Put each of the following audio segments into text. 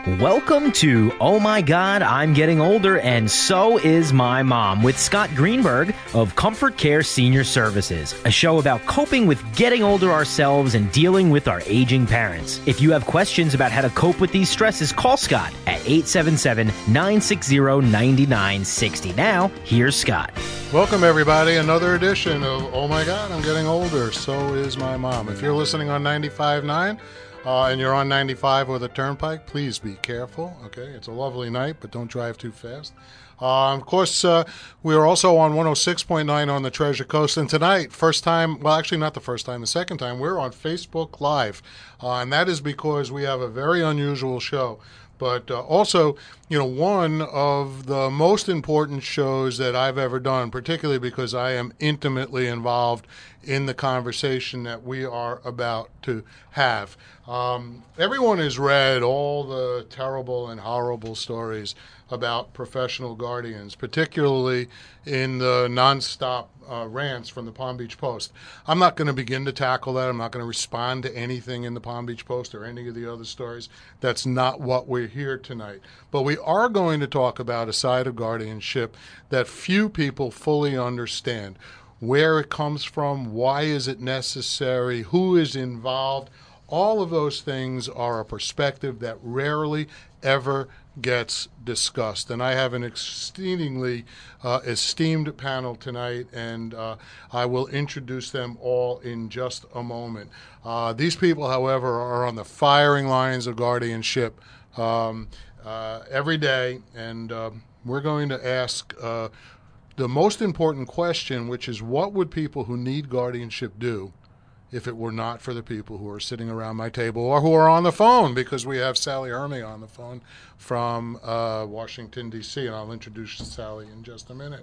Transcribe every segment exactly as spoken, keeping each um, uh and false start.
Welcome to Oh My God, I'm Getting Older and So Is My Mom with Scott Greenberg of Comfort Care Senior Services, a show about coping with getting older ourselves and dealing with our aging parents. If you have questions about how to cope with these stresses, call Scott at eight seven seven, nine six zero, nine nine six zero. Now, here's Scott. Welcome, everybody. Another edition of Oh My God, I'm Getting Older, So Is My Mom. If you're listening on ninety-five point nine, Uh, and you're on ninety-five or the Turnpike, please be careful, okay? It's a lovely night, but don't drive too fast. Uh, of course, uh, we are also on one oh six point nine on the Treasure Coast. And tonight, first time, well, actually not the first time, the second time, we're on Facebook Live. Uh, and that is because we have a very unusual show. But uh, also, you know, one of the most important shows that I've ever done, particularly because I am intimately involved in the conversation that we are about to have. Um, everyone has read all the terrible and horrible stories about professional guardians, particularly in the nonstop uh, rants from the Palm Beach Post. I'm not going to begin to tackle that. I'm not going to respond to anything in the Palm Beach Post or any of the other stories. That's not what we're here tonight. But we are going to talk about a side of guardianship that few people fully understand. Where it comes from, why is it necessary, who is involved. All of those things are a perspective that rarely ever gets discussed. And I have an exceedingly uh, esteemed panel tonight, and uh, I will introduce them all in just a moment. Uh, these people, however, are on the firing lines of guardianship um, uh, every day, and uh, we're going to ask uh, the most important question, which is what would people who need guardianship do if it were not for the people who are sitting around my table or who are on the phone, because we have Sally Hermey on the phone from uh, Washington, D C, and I'll introduce Sally in just a minute.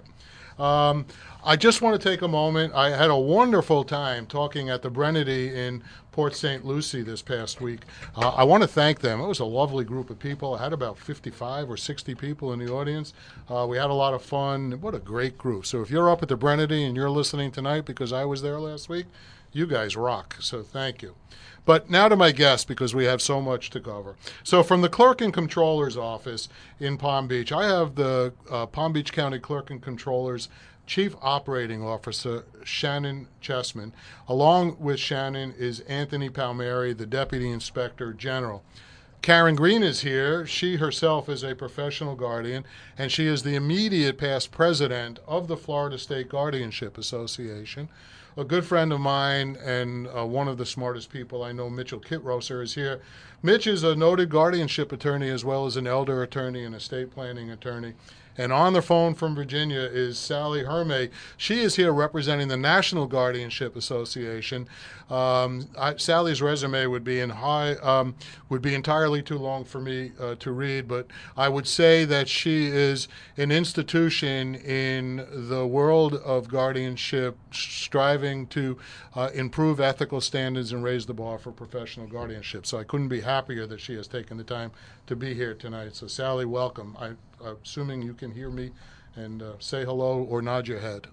Um, I just want to take a moment. I had a wonderful time talking at the Brennedy in Port Saint Lucie this past week. Uh, I want to thank them. It was a lovely group of people. I had about fifty-five or sixty people in the audience. Uh, we had a lot of fun. What a great group. So if you're up at the Brennedy and you're listening tonight because I was there last week, you guys rock, so thank you. But now to my guest, because we have so much to cover. So from the Clerk and Comptroller's office in Palm Beach, I have the uh, Palm Beach County Clerk and Comptroller's Chief Operating Officer, Shannon Chessman. Along with Shannon is Anthony Palmieri, the Deputy Inspector General. Karen Green is here. She herself is a professional guardian, and she is the immediate past president of the Florida State Guardianship Association. A good friend of mine and uh, one of the smartest people I know, Mitchell Kitrosser, is here. Mitch is a noted guardianship attorney as well as an elder attorney and estate planning attorney. And on the phone from Virginia is Sally Hermey. She is here representing the National Guardianship Association. Um, I, Sally's resume would be in high, um, would be entirely too long for me uh, to read, but I would say that she is an institution in the world of guardianship, striving to uh, improve ethical standards and raise the bar for professional guardianship. So I couldn't be happier that she has taken the time to be here tonight. So Sally, welcome. I, I'm assuming you can hear me and uh, say hello or nod your head.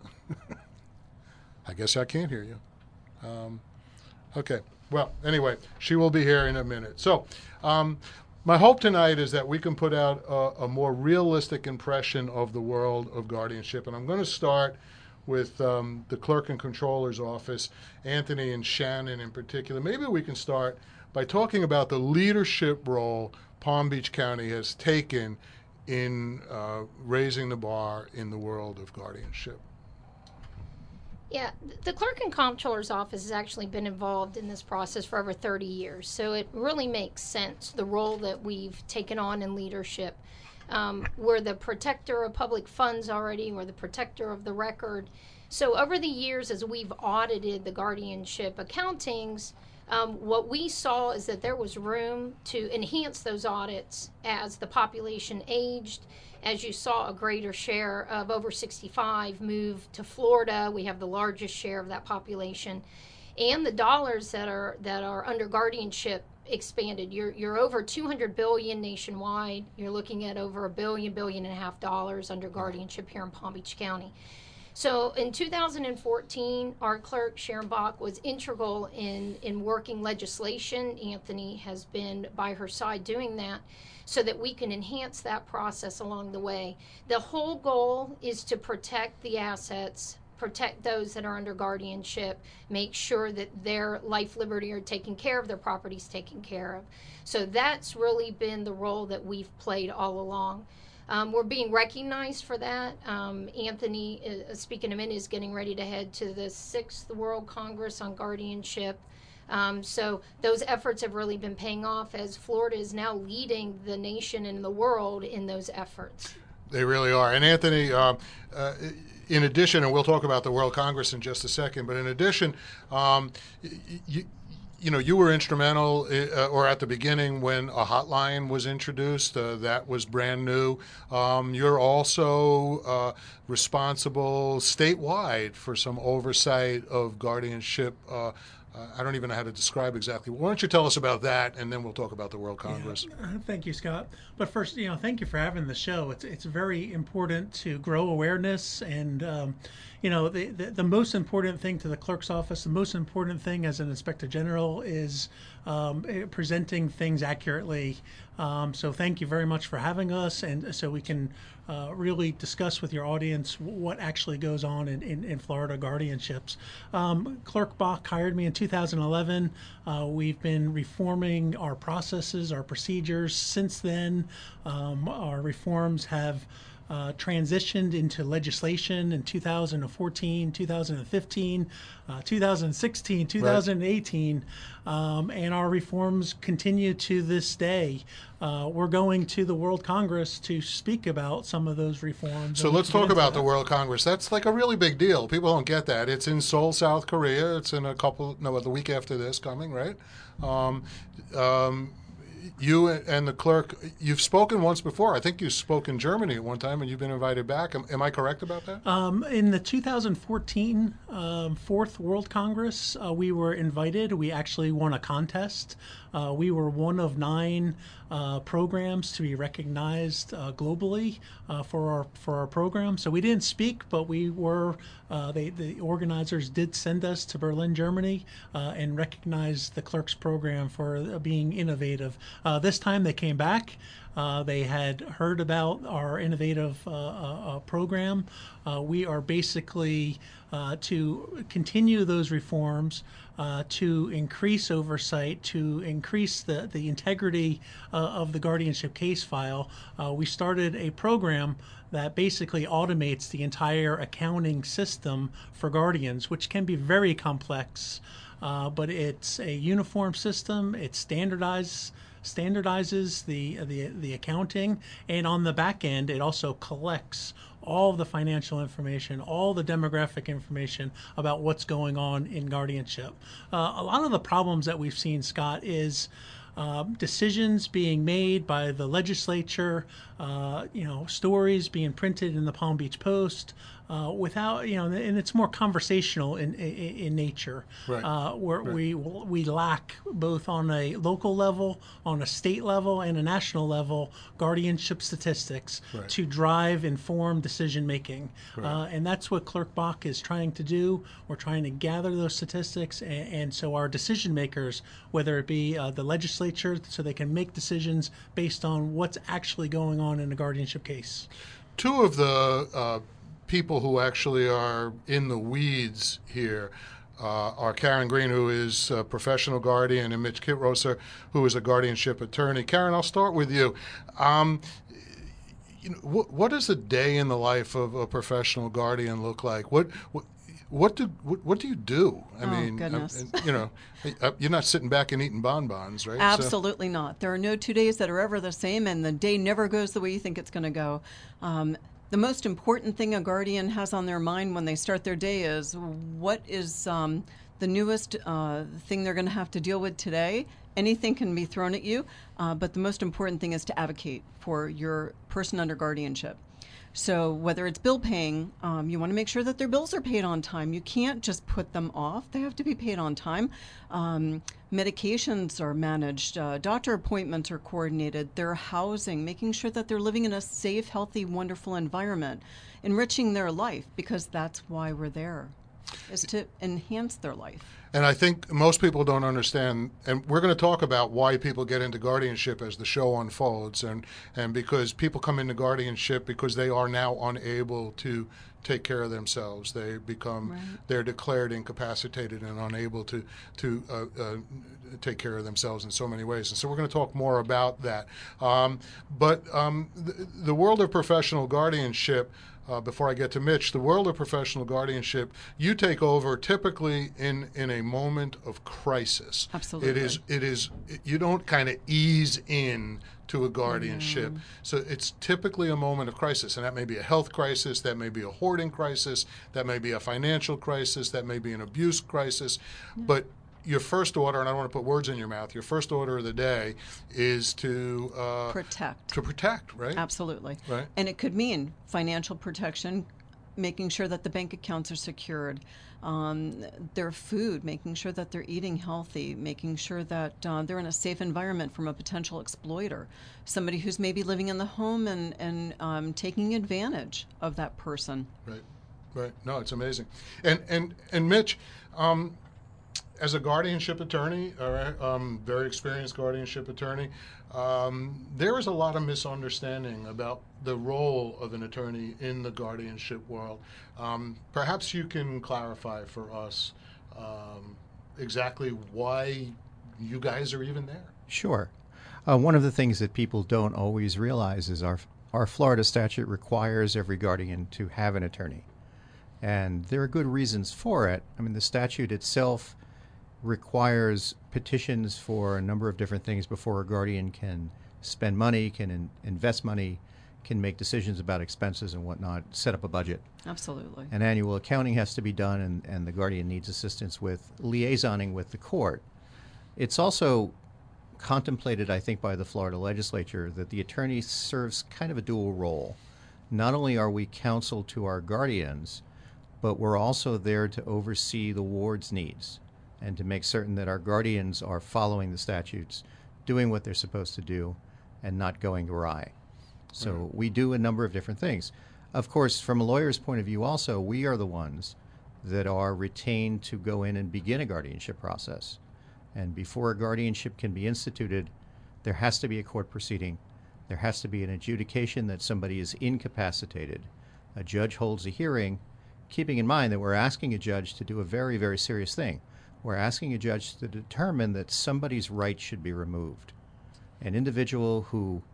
I guess I can't hear you. Um, okay. Well, anyway, she will be here in a minute. So um, my hope tonight is that we can put out a, a more realistic impression of the world of guardianship. And I'm going to start with um, the Clerk and Comptroller's office, Anthony and Shannon in particular. Maybe we can start by talking about the leadership role Palm Beach County has taken in uh, raising the bar in the world of guardianship. Yeah, the Clerk and Comptroller's office has actually been involved in this process for over thirty years, so it really makes sense, the role that we've taken on in leadership. Um, we're the protector of public funds already, we're the protector of the record. So over the years, as we've audited the guardianship accountings, Um, what we saw is that there was room to enhance those audits as the population aged. As you saw, a greater share of over sixty-five move to Florida. We have the largest share of that population. And the dollars that are that are under guardianship expanded. You're you're over two hundred billion nationwide. You're looking at over a billion, billion and a half dollars under guardianship here in Palm Beach County. So in two thousand fourteen, our clerk, Sharon Bach, was integral in, in working legislation. Anthony has been by her side doing that so that we can enhance that process along the way. The whole goal is to protect the assets, protect those that are under guardianship, make sure that their life, liberty are taken care of, their property's taken care of. So that's really been the role that we've played all along. Um, we're being recognized for that. Um, Anthony, uh, speaking of it, is getting ready to head to the sixth World Congress on Guardianship. Um, so those efforts have really been paying off as Florida is now leading the nation and the world in those efforts. They really are. And Anthony, uh, uh, in addition, and we'll talk about the World Congress in just a second, but in addition, um, you, you know, you were instrumental, uh, or at the beginning when a hotline was introduced, uh, that was brand new. Um, you're also uh, responsible statewide for some oversight of guardianship. Uh, Uh, I don't even know how to describe exactly. Why don't you tell us about that, and then we'll talk about the World Congress. Yeah. Uh, thank you, Scott. But first, you know, thank you for having the show. It's it's very important to grow awareness, and um, you know, the, the the most important thing to the clerk's office, the most important thing as an inspector general is um, presenting things accurately. Um, so thank you very much for having us, and so we can uh, really discuss with your audience what actually goes on in, in, in Florida guardianships. Um, Clerk Bach hired me in two thousand eleven. Uh, we've been reforming our processes, our procedures since then. Um, our reforms have Uh, transitioned into legislation in two thousand fourteen, two thousand fifteen, uh, two thousand sixteen, two thousand eighteen, right. um, and our reforms continue to this day. Uh, we're going to the World Congress to speak about some of those reforms. So let's talk about the World Congress. That's like a really big deal. People don't get that. It's in Seoul, South Korea. It's in a couple, no, the week after this coming, right? Um, um, You and the clerk, you've spoken once before. I think you spoke in Germany at one time, and you've been invited back. Am, am I correct about that? Um, in the two thousand fourteen um, Fourth World Congress, uh, we were invited. We actually won a contest. Uh, we were one of nine uh, programs to be recognized uh, globally uh, for our for our program. So we didn't speak, but we were. Uh, they, the organizers did send us to Berlin, Germany, uh, and recognize the clerk's program for uh, being innovative. Uh, this time they came back. Uh, they had heard about our innovative uh, uh, program. Uh, we are basically uh, to continue those reforms, uh, to increase oversight, to increase the, the integrity uh, of the guardianship case file. Uh, we started a program that basically automates the entire accounting system for guardians, which can be very complex, uh, but it's a uniform system. It standardizes standardizes the the the accounting, and on the back end, it also collects all the financial information, all the demographic information about what's going on in guardianship. Uh, a lot of the problems that we've seen, Scott, is Uh, decisions being made by the legislature, uh, you know, stories being printed in the Palm Beach Post, uh, without, you know, and it's more conversational in in, in nature. Right. Uh, where Right. we we lack both on a local level, on a state level, and a national level guardianship statistics Right. to drive informed decision making. Right. Uh, and that's what Clerk Bach is trying to do. We're trying to gather those statistics, and, and so our decision makers, whether it be uh, the legislature, so they can make decisions based on what's actually going on in a guardianship case. Two of the uh, people who actually are in the weeds here uh, are Karen Green, who is a professional guardian, and Mitch Kitrosser, who is a guardianship attorney. Karen, I'll start with you. Um, you know, what, what does a day in the life of a professional guardian look like? What, what What do what, what do you do? I oh, mean, goodness. uh, you know, you're not sitting back and eating bonbons, right? Absolutely so. Not. There are no two days that are ever the same, and the day never goes the way you think it's going to go. Um, the most important thing a guardian has on their mind when they start their day is what is um, the newest uh, thing they're going to have to deal with today. Anything can be thrown at you, uh, but the most important thing is to advocate for your person under guardianship. So whether it's bill paying, um, you want to make sure that their bills are paid on time. You can't just put them off. They have to be paid on time. Um, medications are managed. Uh, doctor appointments are coordinated. Their housing, making sure that they're living in a safe, healthy, wonderful environment, enriching their life, because that's why we're there, is to enhance their life. And I think most people don't understand, and we're going to talk about why people get into guardianship as the show unfolds, and, and because people come into guardianship because they are now unable to take care of themselves. They become, right. they're declared incapacitated and unable to, to uh, uh, take care of themselves in so many ways. And so we're going to talk more about that. Um, but um, the, the world of professional guardianship, Uh, before I get to Mitch, the world of professional guardianship, you take over typically in, in a moment of crisis. Absolutely. It is, it is, you don't kind of ease in to a guardianship. Mm. So it's typically a moment of crisis, and that may be a health crisis, that may be a hoarding crisis, that may be a financial crisis, that may be an abuse crisis. Mm. But your first order, and I don't want to put words in your mouth, your first order of the day is to uh, protect. To protect, right? Absolutely. Right. And it could mean financial protection, making sure that the bank accounts are secured, um, their food, making sure that they're eating healthy, making sure that uh, they're in a safe environment from a potential exploiter, somebody who's maybe living in the home and, and um, taking advantage of that person. Right, right. No, it's amazing. And, and, and Mitch, um, as a guardianship attorney, all right, um, very experienced guardianship attorney, um, there is a lot of misunderstanding about the role of an attorney in the guardianship world. Um, perhaps you can clarify for us um, exactly why you guys are even there. Sure. Uh, one of the things that people don't always realize is our our Florida statute requires every guardian to have an attorney. And there are good reasons for it. I mean, the statute itself requires petitions for a number of different things before a guardian can spend money, can in, invest money, can make decisions about expenses and whatnot, set up a budget. Absolutely. And annual accounting has to be done, and, and the guardian needs assistance with liaisoning with the court. It's also contemplated, I think, by the Florida legislature that the attorney serves kind of a dual role. Not only are we counsel to our guardians, but we're also there to oversee the ward's needs and to make certain that our guardians are following the statutes, doing what they're supposed to do, and not going awry. So right. we do a number of different things. Of course, from a lawyer's point of view also, we are the ones that are retained to go in and begin a guardianship process. And before a guardianship can be instituted, there has to be a court proceeding. There has to be an adjudication that somebody is incapacitated. A judge holds a hearing, keeping in mind that we're asking a judge to do a very, very serious thing. We're asking a judge to determine that somebody's rights should be removed. An individual who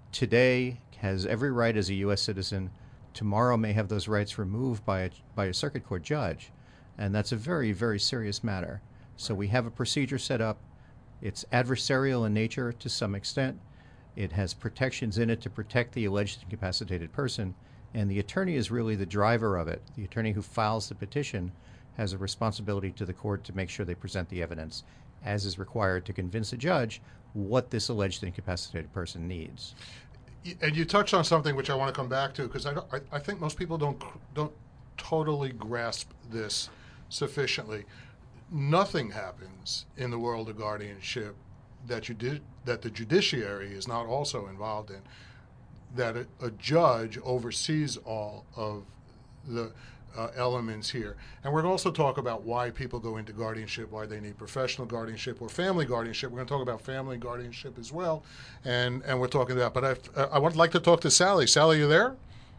today has every right as a U S citizen, tomorrow may have those rights removed by a, by a circuit court judge. And that's a very, very serious matter. So we have a procedure set up. It's adversarial in nature to some extent. It has protections in it to protect the alleged incapacitated person. And the attorney is really the driver of it. The attorney who files the petition has a responsibility to the court to make sure they present the evidence as is required to convince a judge what this alleged incapacitated person needs. And you touched on something which I want to come back to, because I, I, I think most people don't don't totally grasp this sufficiently. Nothing happens in the world of guardianship that you did that the judiciary is not also involved in. That a, a judge oversees all of the uh, elements here. And we're going to also talk about why people go into guardianship, why they need professional guardianship or family guardianship. We're going to talk about family guardianship as well, and and we're talking about. But I I would like to talk to Sally. Sally, you there?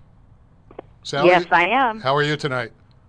Sally? Yes, I am. How are you tonight?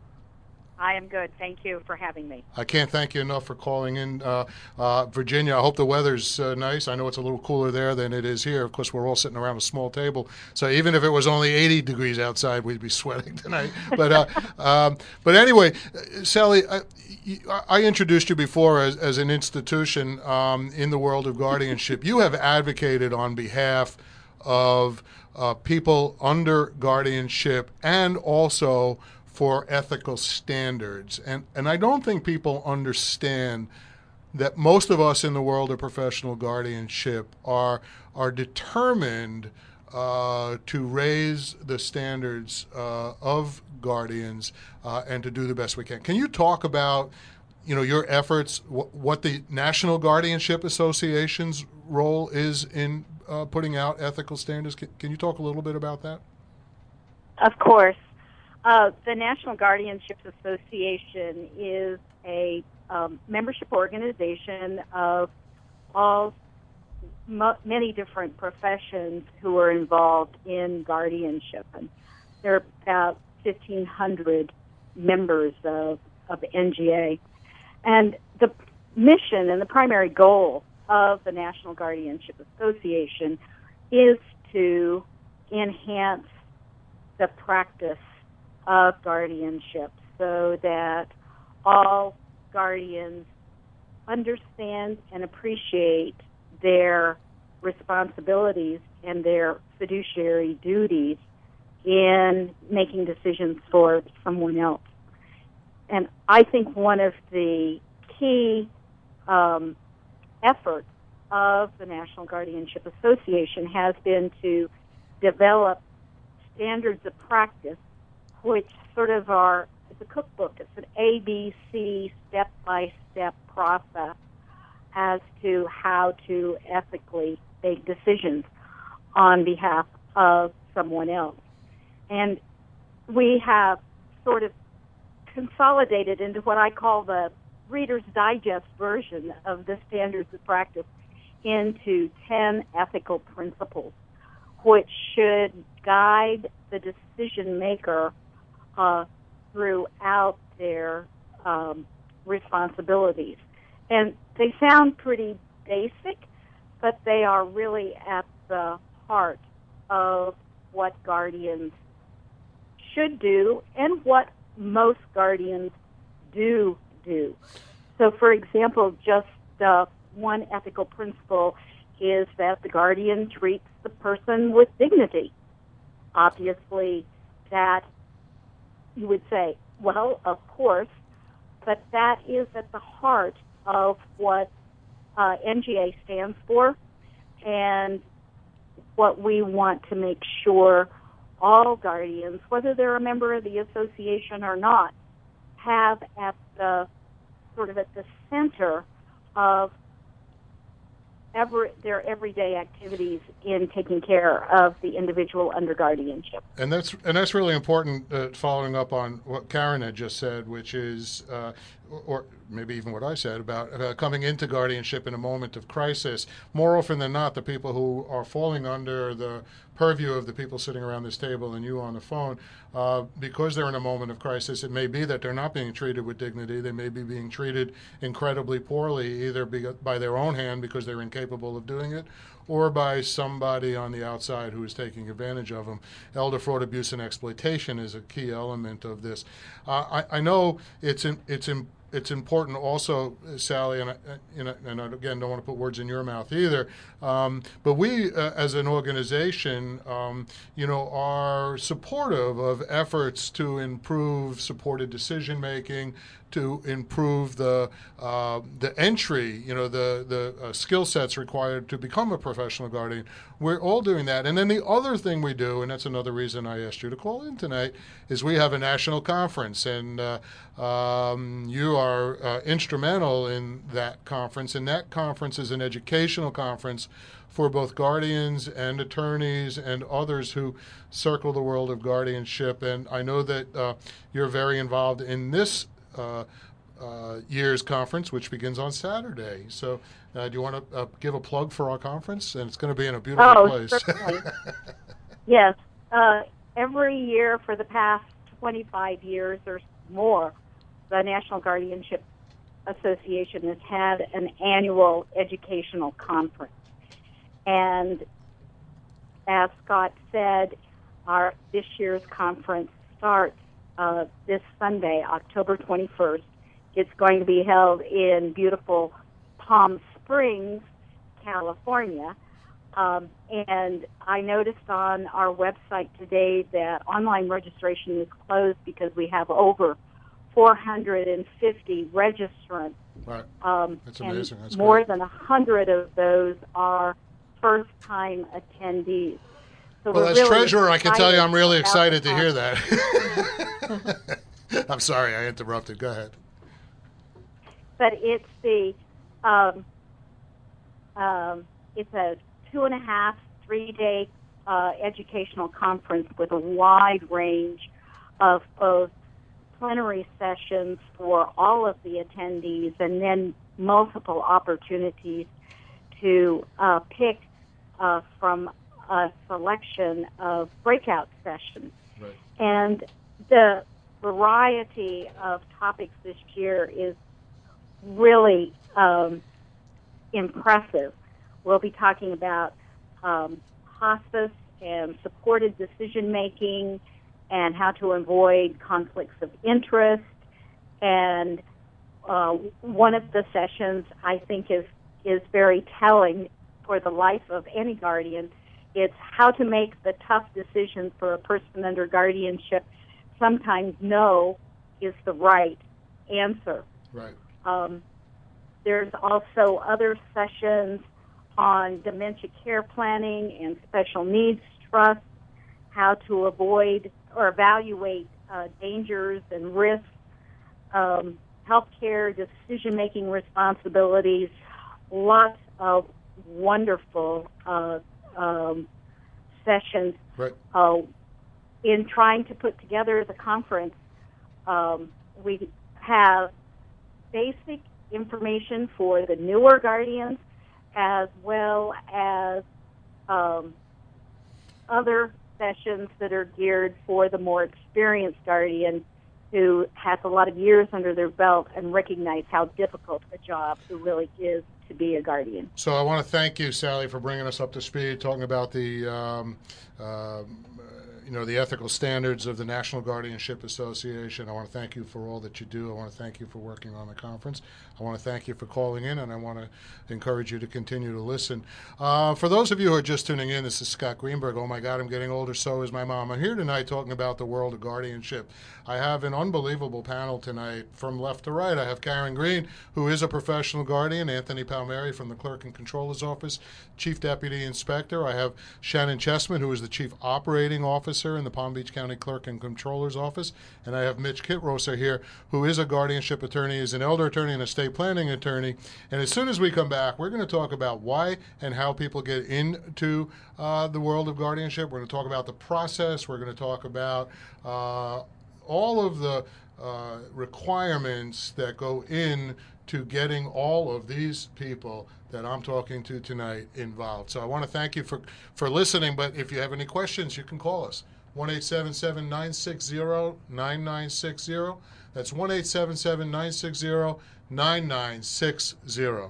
I am good. Thank you for having me. I can't thank you enough for calling in. Uh, uh, Virginia, I hope the weather's uh, nice. I know it's a little cooler there than it is here. Of course, we're all sitting around a small table. So even if it was only eighty degrees outside, we'd be sweating tonight. But uh, um, but anyway, Sally, I, I introduced you before as, as an institution um, in the world of guardianship. You have advocated on behalf of uh, people under guardianship and also for ethical standards. And and I don't think people understand that most of us in the world of professional guardianship are are determined uh, to raise the standards uh, of guardians uh, and to do the best we can. Can you talk about, you know, your efforts, wh- what the National Guardianship Association's role is in uh, putting out ethical standards? Can, can you talk a little bit about that? Of course. Uh, the National Guardianship Association is a um, membership organization of all mo- many different professions who are involved in guardianship. And there are about fifteen hundred members of, of N G A. And the mission and the primary goal of the National Guardianship Association is to enhance the practice of guardianship so that all guardians understand and appreciate their responsibilities and their fiduciary duties in making decisions for someone else. And I think one of the key um, efforts of the National Guardianship Association has been to develop standards of practice, which sort of are, it's a cookbook. It's an A B C step-by-step process as to how to ethically make decisions on behalf of someone else. And we have sort of consolidated into what I call the Reader's Digest version of the standards of practice into ten ethical principles, which should guide the decision maker uh, throughout their um, responsibilities. And they sound pretty basic, but they are really at the heart of what guardians should do and what most guardians do do. So, for example, just uh, one ethical principle is that the guardian treats the person with dignity. Obviously, that you would say, well, of course, but that is at the heart of what uh, N G A stands for and what we want to make sure all guardians, whether they're a member of the association or not, have at the sort of at the center of Every, their everyday activities in taking care of the individual under guardianship. And that's and that's really important, uh, following up on what Karen had just said, which is, uh, or, or maybe even what I said about uh, coming into guardianship in a moment of crisis. More often than not, the people who are falling under the purview of the people sitting around this table and you on the phone, uh, because they're in a moment of crisis, it may be that they're not being treated with dignity. They may be being treated incredibly poorly, either by their own hand because they're incapable of doing it, or by somebody on the outside who is taking advantage of them. Elder fraud, abuse, and exploitation is a key element of this. Uh, I, I know it's in, it's in, it's important also, Sally, and I, and I, and I again don't want to put words in your mouth either, um, but we uh, as an organization, um, you know, are supportive of efforts to improve supported decision making, to improve the uh, the entry, you know, the the uh, skill sets required to become a professional guardian. We're all doing that. And then the other thing we do, and that's another reason I asked you to call in tonight, is we have a national conference, and uh, um, you are uh, instrumental in that conference. And that conference is an educational conference for both guardians and attorneys and others who circle the world of guardianship. And I know that uh, you're very involved in this Uh, uh, year's conference, which begins on Saturday. So, uh, do you want to uh, give a plug for our conference? And it's going to be in a beautiful oh, place. Certainly. Yes. Uh, every year for the past twenty-five years or more, the National Guardianship Association has had an annual educational conference. And as Scott said, our this year's conference starts Uh, this Sunday, October twenty-first. It's going to be held in beautiful Palm Springs, California. Um, and I noticed on our website today that online registration is closed because we have over four hundred fifty registrants. Right. Um, That's and amazing. That's more great. than one hundred of those are first-time attendees. So well, we're as really treasurer, I can tell you I'm really about excited the to hear that. I'm sorry, I interrupted. Go ahead. But it's the um, um, it's a two and a half, three day uh, educational conference with a wide range of both plenary sessions for all of the attendees and then multiple opportunities to uh, pick uh, from a selection of breakout sessions. Right. And the variety of topics this year is really um, impressive. We'll be talking about um, hospice and supported decision making and how to avoid conflicts of interest. And uh, one of the sessions I think is, is very telling for the life of any guardian. It's how to make the tough decisions for a person under guardianship. Sometimes no is the right answer. Right. Um, there's also other sessions on dementia care planning and special needs trust, how to avoid or evaluate uh, dangers and risks, um, healthcare decision-making responsibilities, lots of wonderful uh, um, sessions. Right. Uh, in trying to put together the conference, um, we have basic information for the newer guardians as well as um, other sessions that are geared for the more experienced guardian who has a lot of years under their belt and recognize how difficult a job it really is to be a guardian. So I want to thank you, Sally, for bringing us up to speed, talking about the, um, uh, you know, the ethical standards of the National Guardianship Association. I want to thank you for all that you do. I want to thank you for working on the conference. I want to thank you for calling in, and I want to encourage you to continue to listen. Uh, for those of you who are just tuning in, this is Scott Greenberg. Oh, my God, I'm getting older. So is my mom. I'm here tonight talking about the world of guardianship. I have an unbelievable panel tonight from left to right. I have Karen Green, who is a professional guardian, Anthony Palmieri from the Clerk and Controller's Office, Chief Deputy Inspector. I have Shannon Chessman, who is the Chief Operating Officer in the Palm Beach County Clerk and Controller's Office. And I have Mitch Kitrosser here, who is a guardianship attorney, is an elder attorney and a estate planning attorney. And as soon as we come back, we're going to talk about why and how people get into uh, the world of guardianship. We're going to talk about the process. We're going to talk about uh, all of the uh, requirements that go in to getting all of these people that I'm talking to tonight involved. So I want to thank you for, for listening, but if you have any questions, you can call us. one eight seven seven, nine six zero, nine nine six zero. That's one eight seven seven, nine six zero, nine nine six zero.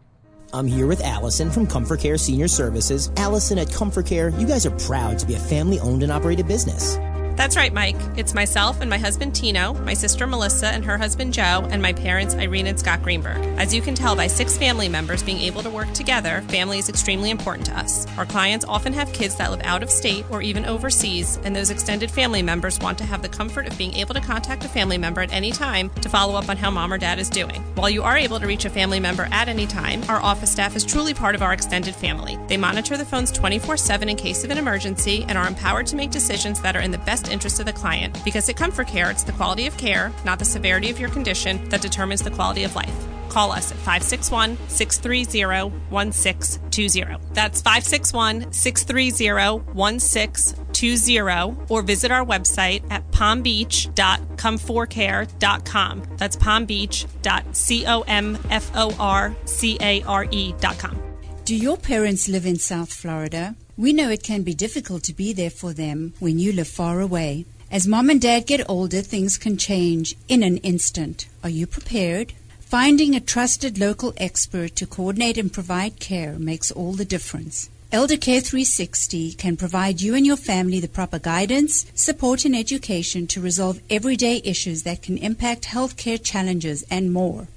I'm here with Allison from Comfort Care Senior Services. Allison, at Comfort Care, you guys are proud to be a family-owned and operated business. That's right, Mike. It's myself and my husband Tino, my sister Melissa and her husband Joe, and my parents Irene and Scott Greenberg. As you can tell by six family members being able to work together, family is extremely important to us. Our clients often have kids that live out of state or even overseas, and those extended family members want to have the comfort of being able to contact a family member at any time to follow up on how mom or dad is doing. While you are able to reach a family member at any time, our office staff is truly part of our extended family. They monitor the phones twenty-four seven in case of an emergency and are empowered to make decisions that are in the best interest of the client, because at Comfort Care, it's the quality of care, not the severity of your condition, that determines the quality of life. Call us at five six one, six three zero, one six two zero. That's five six one, six three zero, one six two zero, or visit our website at palm beach dot comforcare dot com. That's palm beach dot C-O-M-F-O-R-C-A-R-E dot com. Do your parents live in South Florida? We know it can be difficult to be there for them when you live far away. As mom and dad get older, things can change in an instant. Are you prepared? Finding a trusted local expert to coordinate and provide care makes all the difference. Elder Care three sixty can provide you and your family the proper guidance, support, and education to resolve everyday issues that can impact healthcare challenges and more.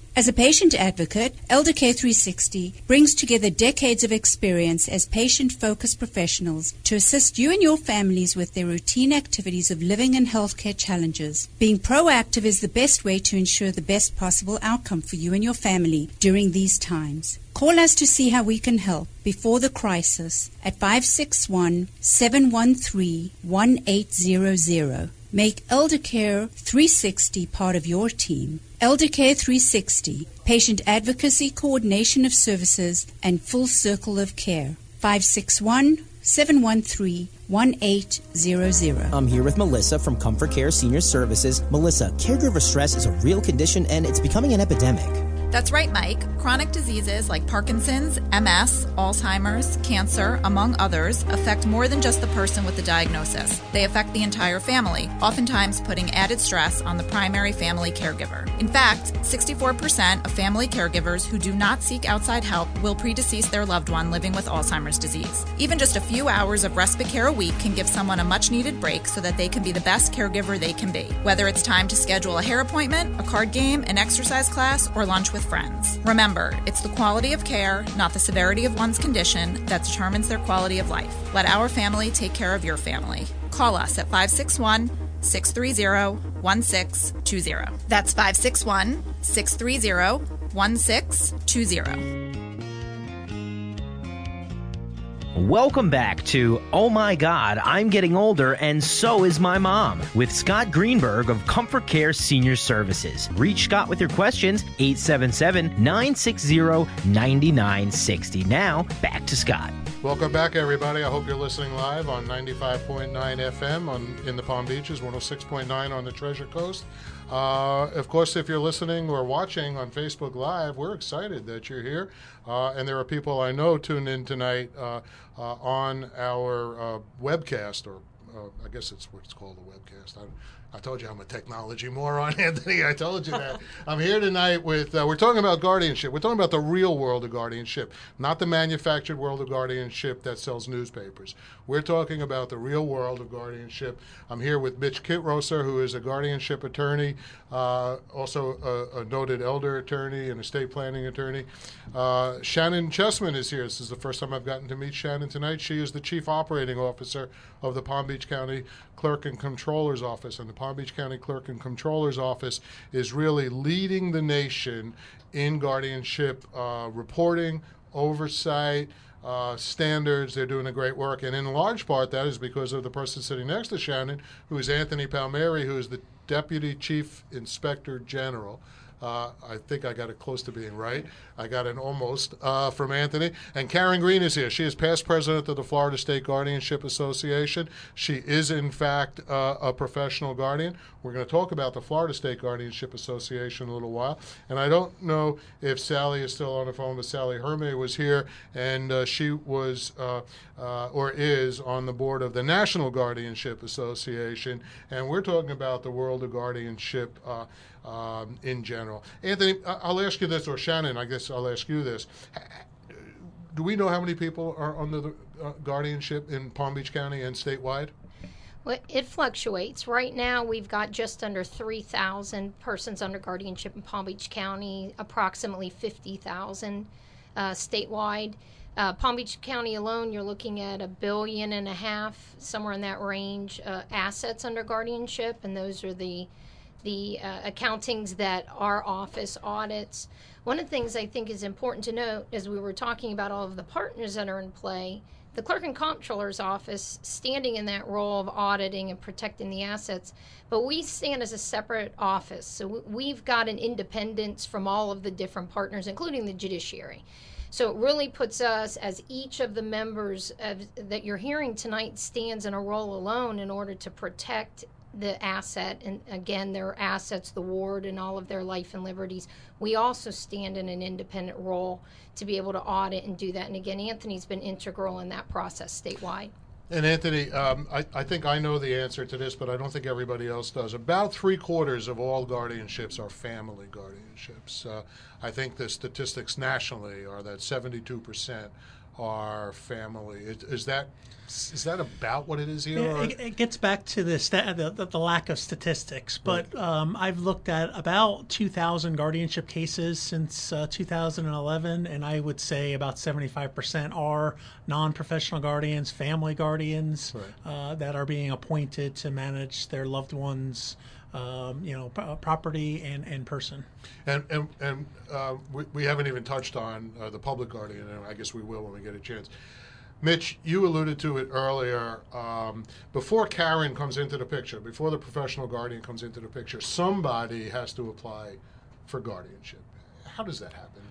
As a patient advocate, ElderCare three sixty brings together decades of experience as patient-focused professionals to assist you and your families with their routine activities of living and healthcare challenges. Being proactive is the best way to ensure the best possible outcome for you and your family during these times. Call us to see how we can help before the crisis at five six one, seven one three, one eight zero zero. Make ElderCare three sixty part of your team. ElderCare three sixty, patient advocacy, coordination of services, and full circle of care. five six one, seven one three, one eight zero zero. I'm here with Melissa from Comfort Care Senior Services. Melissa, caregiver stress is a real condition and it's becoming an epidemic. That's right, Mike. Chronic diseases like Parkinson's, M S, Alzheimer's, cancer, among others, affect more than just the person with the diagnosis. They affect the entire family, oftentimes putting added stress on the primary family caregiver. In fact, sixty-four percent of family caregivers who do not seek outside help will predecease their loved one living with Alzheimer's disease. Even just a few hours of respite care a week can give someone a much-needed break so that they can be the best caregiver they can be. Whether it's time to schedule a hair appointment, a card game, an exercise class, or lunch with friends. Remember, it's the quality of care, not the severity of one's condition, that determines their quality of life. Let our family take care of your family. Call us at five six one, six three zero, one six two zero. That's five six one, six three zero, one six two zero. Welcome back to Oh My God, I'm Getting Older and So Is My Mom with Scott Greenberg of Comfort Care Senior Services. Reach Scott with your questions, eight seven seven, nine six zero, nine nine six zero. Now, back to Scott. Welcome back, everybody. I hope you're listening live on ninety-five point nine F M on, in the Palm Beaches, one oh six point nine on the Treasure Coast. Uh, of course, if you're listening or watching on Facebook Live, we're excited that you're here. Uh, and there are people I know tuned in tonight uh, uh, on our uh, webcast, or uh, I guess it's what it's called, a webcast. I, I told you I'm a technology moron, Anthony. I told you that. I'm here tonight with, uh, we're talking about guardianship. We're talking about the real world of guardianship, not the manufactured world of guardianship that sells newspapers. We're talking about the real world of guardianship. I'm here with Mitch Kitrosser, who is a guardianship attorney, uh, also a, a noted elder attorney and estate planning attorney. Uh, Shannon Chessman is here. This is the first time I've gotten to meet Shannon tonight. She is the Chief Operating Officer of the Palm Beach County Clerk and Comptroller's Office. And the Palm Beach County Clerk and Comptroller's Office is really leading the nation in guardianship uh, reporting, oversight, uh, standards. They're doing a great work. And in large part, that is because of the person sitting next to Shannon, who is Anthony Palmieri, who is the Deputy Chief Inspector General. Uh, I think I got it close to being right. I got an almost uh, from Anthony. And Karen Green is here. She is past president of the Florida State Guardianship Association. She is, in fact, uh, a professional guardian. We're going to talk about the Florida State Guardianship Association in a little while. And I don't know if Sally is still on the phone, but Sally Herme was here, and uh, she was uh, uh, or is on the board of the National Guardianship Association. And we're talking about the world of guardianship uh, um, in general. Anthony, I'll ask you this, or Shannon, I guess I'll ask you this. Do we know how many people are under the uh, guardianship in Palm Beach County and statewide? Well, it fluctuates. Right now, we've got just under three thousand persons under guardianship in Palm Beach County, approximately fifty thousand uh, statewide. Uh, Palm Beach County alone, you're looking at a billion and a half, somewhere in that range, uh, assets under guardianship, and those are the the uh, accountings that our office audits. One of the things I think is important to note, as we were talking about all of the partners that are in play, the Clerk and Comptroller's Office standing in that role of auditing and protecting the assets, but we stand as a separate office. So we've got an independence from all of the different partners, including the judiciary. So it really puts us, as each of the members of, that you're hearing tonight stands in a role alone in order to protect the asset, and again, their assets, the ward, and all of their life and liberties. We also stand in an independent role to be able to audit and do that. And again, Anthony's been integral in that process statewide. And Anthony, um, I, I think I know the answer to this, but I don't think everybody else does. About three quarters of all guardianships are family guardianships. Uh, I think the statistics nationally are that seventy-two percent are family. Is, is that is that about what it is here? Yeah, or? it, it gets back to the, sta- the, the the lack of statistics, but um, I've looked at about two thousand guardianship cases since uh, two thousand eleven, and I would say about seventy-five percent are non-professional guardians, family guardians Right. uh, that are being appointed to manage their loved ones' um, you know, p- property and, and person. And and and uh, we, we haven't even touched on uh, the public guardian, and I guess we will when we get a chance. Mitch, you alluded to it earlier. Um, before Karen comes into the picture, before the professional guardian comes into the picture, somebody has to apply for guardianship. How does that happen?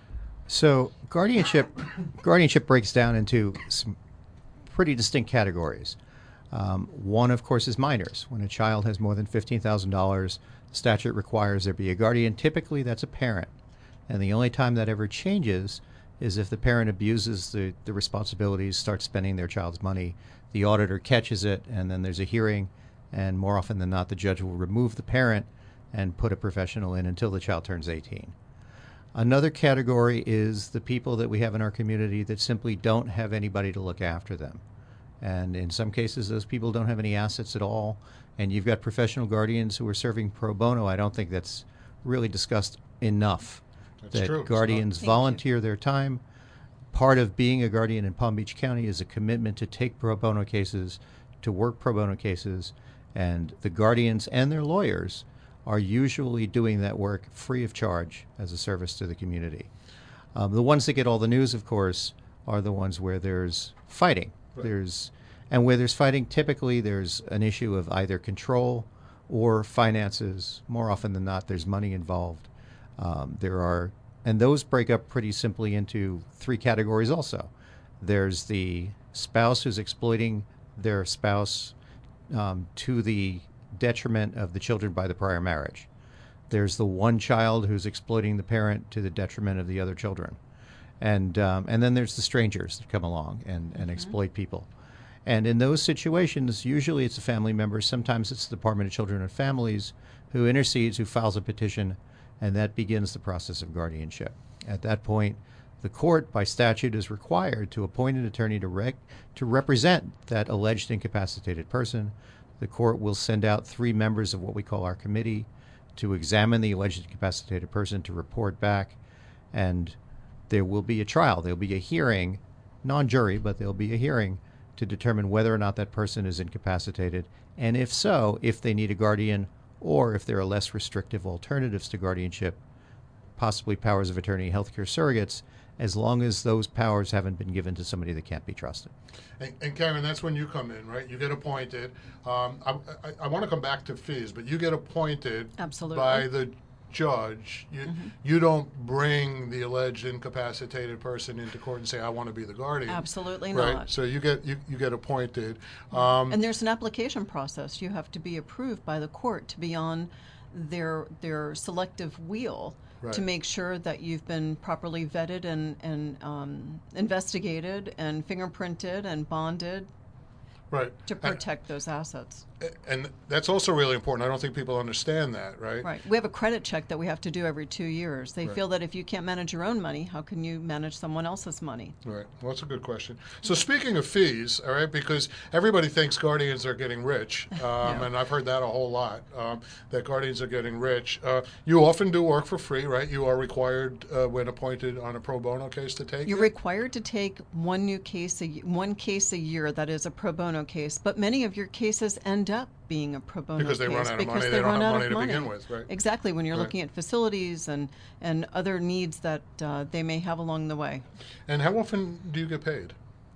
So guardianship, guardianship breaks down into some pretty distinct categories. Um, one, of course, is minors. When a child has more than fifteen thousand dollars, statute requires there be a guardian. Typically, that's a parent. And the only time that ever changes is if the parent abuses the, the responsibilities, starts spending their child's money, the auditor catches it, and then there's a hearing, and more often than not, the judge will remove the parent and put a professional in until the child turns eighteen. Another category is the people that we have in our community that simply don't have anybody to look after them. And in some cases, those people don't have any assets at all. And you've got professional guardians who are serving pro bono. I don't think that's really discussed enough. That's that true. guardians Thank volunteer their time. Part of being a guardian in Palm Beach County is a commitment to take pro bono cases, to work pro bono cases. And the guardians and their lawyers are usually doing that work free of charge as a service to the community. Um, the ones that get all the news, of course, are the ones where there's fighting. Right. There's, and where there's fighting, typically there's an issue of either control or finances. More often than not, there's money involved. Um, there are, and those break up pretty simply into three categories also. There's the spouse who's exploiting their spouse um, to the detriment of the children by the prior marriage. There's the one child who's exploiting the parent to the detriment of the other children. And um, and then there's the strangers that come along and, and mm-hmm. exploit people. And in those situations, usually it's a family member. Sometimes it's the Department of Children and Families who intercedes, who files a petition, and that begins the process of guardianship. At that point, the court, by statute, is required to appoint an attorney to, rec- to represent that alleged incapacitated person. The court will send out three members of what we call our committee to examine the alleged incapacitated person, to report back, and there will be a trial. There will be a hearing, non-jury, but there will be a hearing to determine whether or not that person is incapacitated, and if so, if they need a guardian, or if there are less restrictive alternatives to guardianship, possibly powers of attorney, healthcare surrogates, as long as those powers haven't been given to somebody that can't be trusted. And, and Karen, that's when you come in, right? You get appointed. Um, I, I, I want to come back to fees, but you get appointed Absolutely. by the judge. You, Mm-hmm. you don't bring the alleged incapacitated person into court and say, I want to be the guardian. Absolutely right? not. So you get you, you get appointed. Um, And there's an application process. You have to be approved by the court to be on their their selective wheel Right. to make sure that you've been properly vetted and, and um, investigated and fingerprinted and bonded right. to protect those assets. And, and that's also really important. I don't think people understand that, right? Right. We have a credit check that we have to do every two years. They Right. feel that if you can't manage your own money, how can you manage someone else's money? Right. Well, that's a good question. So speaking of fees, all right, because everybody thinks guardians are getting rich, um, Yeah. and I've heard that a whole lot, um, that guardians are getting rich. Uh, you often do work for free, right? You are required, uh, when appointed on a pro bono case, to take You're it? required to take one new case, a, y- one case a year that is a pro bono case, but many of your cases end up being a pro bono Because they case run out of because money, they, they don't run have out money of to money. begin with, right? Exactly, when you're Right. looking at facilities and, and other needs that uh, they may have along the way. And how often do you get paid?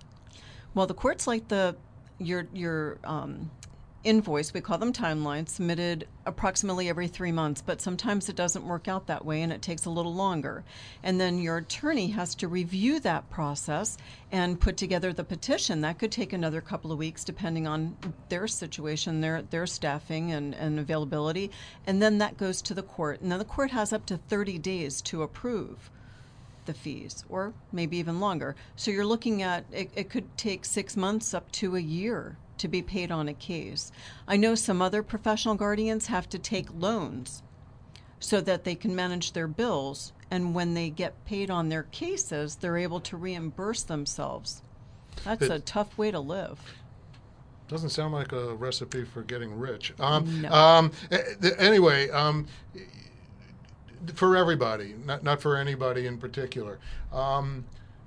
Well, the courts like the your your um, invoice, we call them timelines, submitted approximately every three months, but sometimes it doesn't work out that way and it takes a little longer. And then your attorney has to review that process and put together the petition. That could take another couple of weeks depending on their situation, their their staffing and, and availability. And then that goes to the court. And then the court has up to thirty days to approve the fees, or maybe even longer. So you're looking at, it, it could take six months up to a year to be paid on a case. I know some other professional guardians have to take loans so that they can manage their bills and when they get paid on their cases, they're able to reimburse themselves. That's It- a tough way to live. Doesn't sound like a recipe for getting rich. Um, No. um, a- th- anyway, um, for everybody, not not for anybody in particular. Um,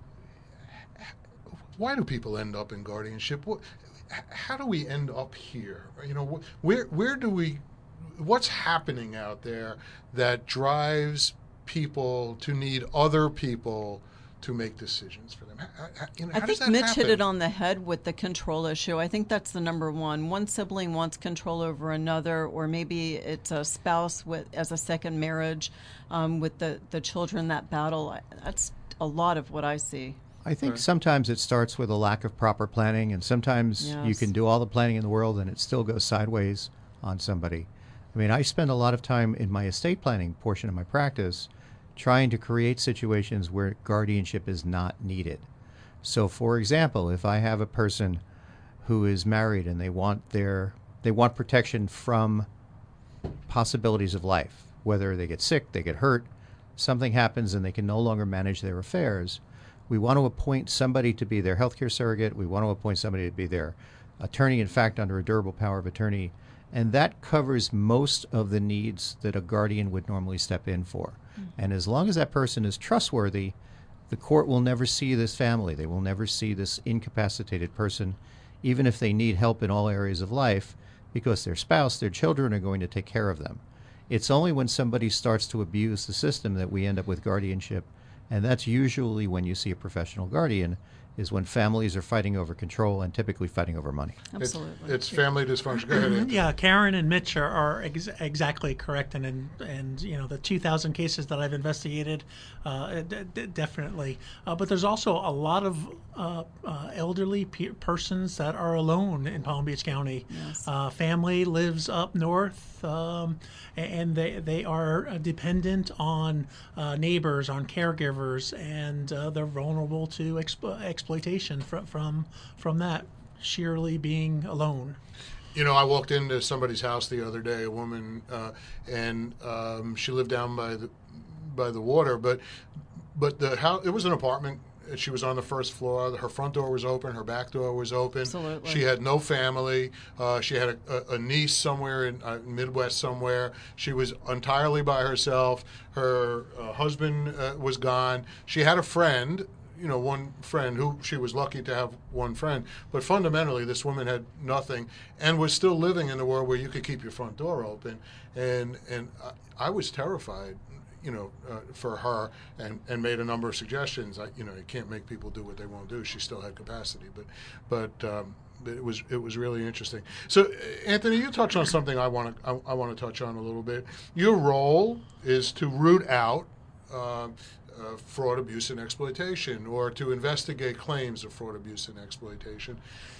why do people end up in guardianship? What, h- how do we end up here? You know, wh- where where do we? What's happening out there that drives people to need other people to make decisions for them? How, how, you know, I how think does that Mitch happen? hit it on the head with the control issue. I think that's the number one. One sibling wants control over another, or maybe it's a spouse with as a second marriage um, with the, the children that battle. I- That's a lot of what I see. I think sometimes it starts with a lack of proper planning, and sometimes you Yes. can do all the planning in the world and it still goes sideways on somebody. I mean, I spend a lot of time in my estate planning portion of my practice trying to create situations where guardianship is not needed. So, for example, if I have a person who is married and they want their they want protection from possibilities of life, whether they get sick, they get hurt, something happens and they can no longer manage their affairs, we want to appoint somebody to be their healthcare surrogate. We want to appoint somebody to be their attorney, in fact, under a durable power of attorney. And that covers most of the needs that a guardian would normally step in for. Mm-hmm. And as long as that person is trustworthy, the court will never see this family. They will never see this incapacitated person, even if they need help in all areas of life, because their spouse, their children are going to take care of them. It's only when somebody starts to abuse the system that we end up with guardianship. And that's usually when you see a professional guardian, is when families are fighting over control and typically fighting over money. Absolutely. It's, it's family dysfunction. Go ahead, Anthony. Yeah, Karen and Mitch are, are ex- exactly correct, and, and and you know the two thousand cases that I've investigated, uh, d- d- definitely. Uh, but there's also a lot of uh, uh, elderly pe- persons that are alone in Palm Beach County. Yes. Uh, family lives up north, um, and they they are uh, dependent on uh, neighbors, on caregivers, and uh, they're vulnerable to expo- exploitation from from from that. Sheerly being alone. You know, I walked into somebody's house the other day, a woman, uh, and um, she lived down by the by the water, but but the house, it was an apartment. She was on the first floor. Her front door was open. Her back door was open. Absolutely. She had no family. Uh, she had a, a, a niece somewhere in uh, Midwest somewhere. She was entirely by herself. Her uh, husband uh, was gone. She had a friend. You know, one friend who she was lucky to have one friend, but fundamentally this woman had nothing and was still living in the world where you could keep your front door open, and and I, I was terrified, you know, uh, for her, and, and made a number of suggestions. I, you know, you can't make people do what they won't do. She still had capacity, but but. Um, It was it was really interesting. So, Anthony, you touched on something I want to I, I want to touch on a little bit. Your role is to root out uh, Uh, fraud, abuse, and exploitation, or to investigate claims of fraud, abuse, and exploitation.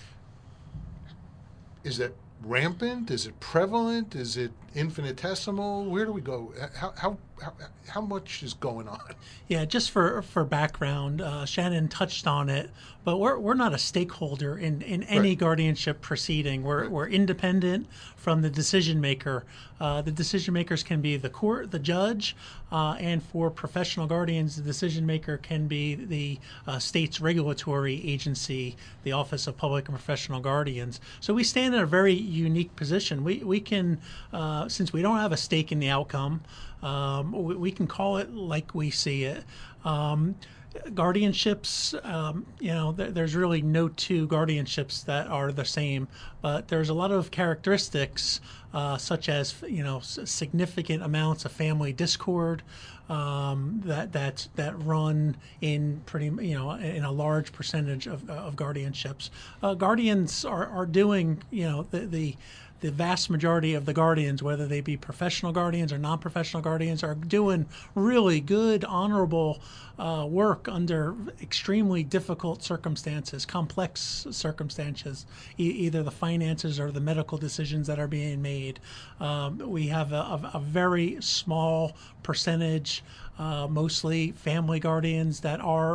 Is that rampant? Is it prevalent? Is it infinitesimal? Where do we go? How how how, how much is going on? Yeah, just for for background, uh, Shannon touched on it, but we're we're not a stakeholder in, in any Right. guardianship proceeding. We're Right. we're independent from the decision maker. Uh, the decision makers can be the court, the judge, uh, and for professional guardians, the decision maker can be the uh, state's regulatory agency, the Office of Public and Professional Guardians. So we stand in a very unique position. We we can, uh, since we don't have a stake in the outcome, um, we, we can call it like we see it. Um, guardianships, um, you know, th- there's really no two guardianships that are the same, but there's a lot of characteristics, uh, such as, you know, s- significant amounts of family discord, um, that that that run in pretty, you know, in a large percentage of, of guardianships. Uh, guardians are, are doing, you know, the the the vast majority of the guardians, whether they be professional guardians or non-professional guardians, are doing really good, honorable uh, work under extremely difficult circumstances, complex circumstances, e- either the finances or the medical decisions that are being made. Um, we have a, a, a very small percentage, uh, mostly family guardians, that are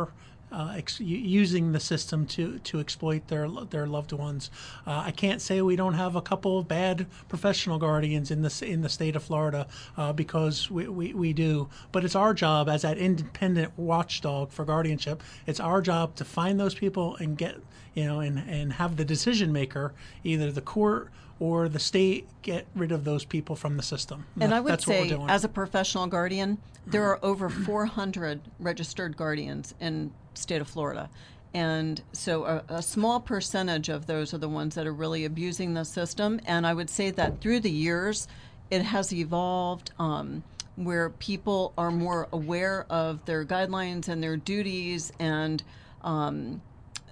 uh, ex- using the system to, to exploit their their loved ones. Uh, I can't say we don't have a couple of bad professional guardians in the in the state of Florida, uh, because we, we, we do. But it's our job as that independent watchdog for guardianship. It's our job to find those people and get you know and, and have the decision maker, either the court or the state, get rid of those people from the system. And that, I would that's what we're say, doing. as a professional guardian, there are over four hundred registered guardians in state of Florida. And so a, a small percentage of those are the ones that are really abusing the system. And I would say that through the years, it has evolved um, where people are more aware of their guidelines and their duties and um,